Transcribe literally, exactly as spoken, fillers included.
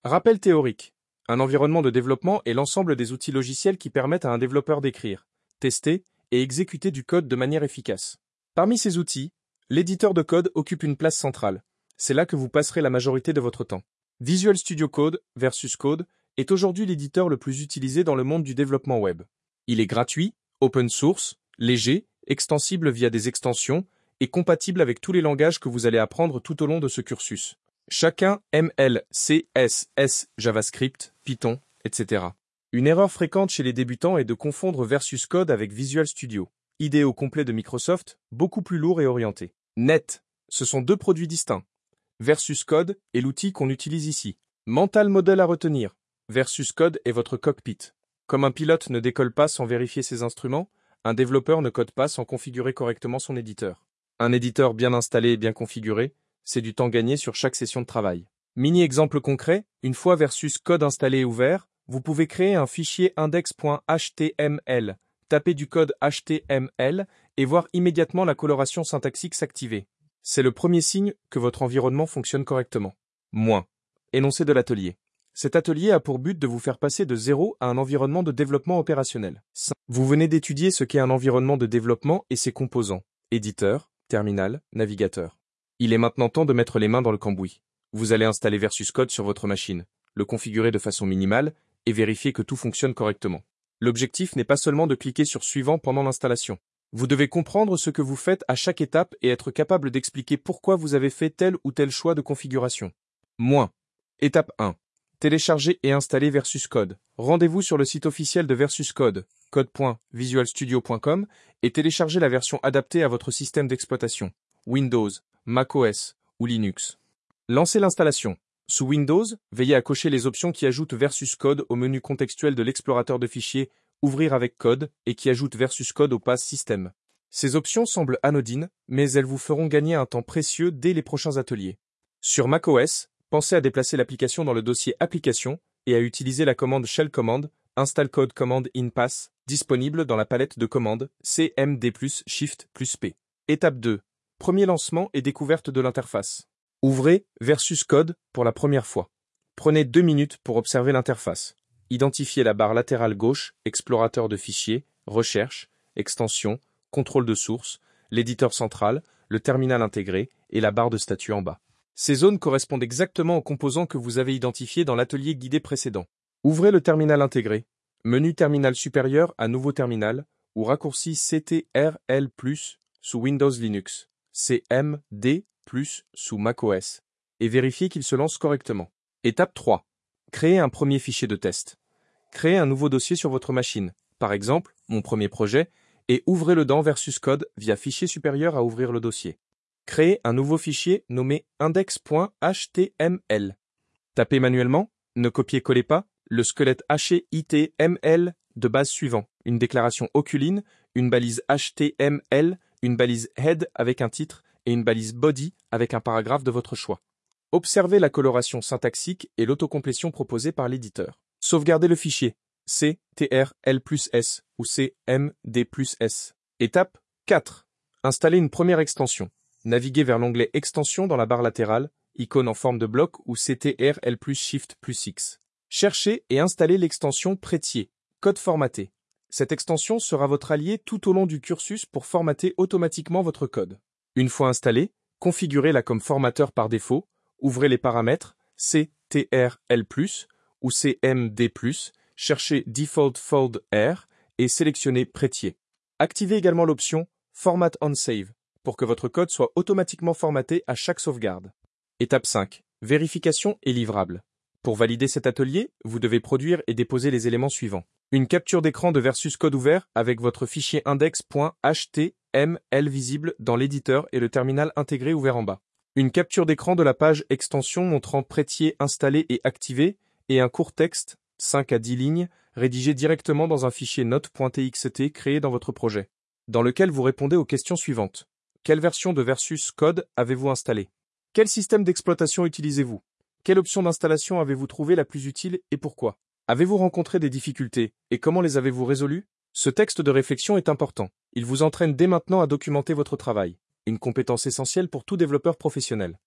Rappel théorique. Un environnement de développement est l'ensemble des outils logiciels qui permettent à un développeur d'écrire, tester et exécuter du code de manière efficace. Parmi ces outils, l'éditeur de code occupe une place centrale. C'est là que vous passerez la majorité de votre temps. Visual Studio Code versus Code est aujourd'hui l'éditeur le plus utilisé dans le monde du développement web. Il est gratuit, open source, léger, extensible via des extensions et compatible avec tous les langages que vous allez apprendre tout au long de ce cursus. Chacun M L, C S S, JavaScript, Python, et cetera. Une erreur fréquente chez les débutants est de confondre Versus Code avec Visual Studio, I D E au complet de Microsoft, beaucoup plus lourd et orienté. Net, ce sont deux produits distincts. Versus Code est l'outil qu'on utilise ici. Mental model à retenir. Versus Code est votre cockpit. Comme un pilote ne décolle pas sans vérifier ses instruments, un développeur ne code pas sans configurer correctement son éditeur. Un éditeur bien installé et bien configuré, c'est du temps gagné sur chaque session de travail. Mini-exemple concret, une fois Versus Code installé et ouvert, vous pouvez créer un fichier index.html, taper du code H T M L et voir immédiatement la coloration syntaxique s'activer. C'est le premier signe que votre environnement fonctionne correctement. Moins. Énoncé de l'atelier. Cet atelier a pour but de vous faire passer de zéro à un environnement de développement opérationnel. Vous venez d'étudier ce qu'est un environnement de développement et ses composants. Éditeur, terminal, navigateur. Il est maintenant temps de mettre les mains dans le cambouis. Vous allez installer Versus Code sur votre machine, le configurer de façon minimale et vérifier que tout fonctionne correctement. L'objectif n'est pas seulement de cliquer sur Suivant pendant l'installation. Vous devez comprendre ce que vous faites à chaque étape et être capable d'expliquer pourquoi vous avez fait tel ou tel choix de configuration. Moins. Étape un. Télécharger et installer Versus Code. Rendez-vous sur le site officiel de Versus Code, code point visual studio point com, et téléchargez la version adaptée à votre système d'exploitation, Windows, macOS ou Linux. Lancez l'installation. Sous Windows, veillez à cocher les options qui ajoutent Versus Code au menu contextuel de l'explorateur de fichiers Ouvrir avec code et qui ajoutent Versus Code au pass système. Ces options semblent anodines, mais elles vous feront gagner un temps précieux dès les prochains ateliers. Sur macOS, pensez à déplacer l'application dans le dossier Applications et à utiliser la commande Shell Command Install Code Command in Pass, disponible dans la palette de commandes C M D plus Shift plus P. Étape deux. Premier lancement et découverte de l'interface. Ouvrez Versus Code pour la première fois. Prenez deux minutes pour observer l'interface. Identifiez la barre latérale gauche, explorateur de fichiers, recherche, extension, contrôle de source, l'éditeur central, le terminal intégré et la barre de statut en bas. Ces zones correspondent exactement aux composants que vous avez identifiés dans l'atelier guidé précédent. Ouvrez le terminal intégré, menu terminal supérieur à nouveau terminal ou raccourci C T R L plus sous Windows Linux, C M D plus sous macOS, et vérifiez qu'il se lance correctement. Étape trois. Créez un premier fichier de test. Créez un nouveau dossier sur votre machine, par exemple, mon premier projet, et ouvrez-le dans Versus Code via fichier supérieur à ouvrir le dossier. Créez un nouveau fichier nommé index.html. Tapez manuellement, ne copiez-collez pas, le squelette H T M L de base suivant, une déclaration oculine, une balise H T M L, une balise head avec un titre et une balise body avec un paragraphe de votre choix. Observez la coloration syntaxique et l'autocomplétion proposée par l'éditeur. Sauvegardez le fichier C T R L plus S ou C M D plus S. Étape quatre. Installez une première extension. Naviguez vers l'onglet Extensions dans la barre latérale, icône en forme de bloc ou C T R L plus Shift plus X. Cherchez et installez l'extension Prétier, code formaté. Cette extension sera votre allié tout au long du cursus pour formater automatiquement votre code. Une fois installée, configurez-la comme formateur par défaut. Ouvrez les paramètres C T R L plus ou C M D plus, cherchez Default Fold R et sélectionnez Prétier. Activez également l'option Format on Save pour que votre code soit automatiquement formaté à chaque sauvegarde. Étape cinq. Vérification et livrable. Pour valider cet atelier, vous devez produire et déposer les éléments suivants. Une capture d'écran de Versus Code ouvert avec votre fichier index.html visible dans l'éditeur et le terminal intégré ouvert en bas. Une capture d'écran de la page extension montrant Prétier installé et activé et un court texte, cinq à dix lignes, rédigé directement dans un fichier note.txt créé dans votre projet, dans lequel vous répondez aux questions suivantes. Quelle version de Versus Code avez-vous installé? Quel système d'exploitation utilisez-vous? Quelle option d'installation avez-vous trouvé la plus utile et pourquoi? Avez-vous rencontré des difficultés et comment les avez-vous résolues? Ce texte de réflexion est important. Il vous entraîne dès maintenant à documenter votre travail. Une compétence essentielle pour tout développeur professionnel.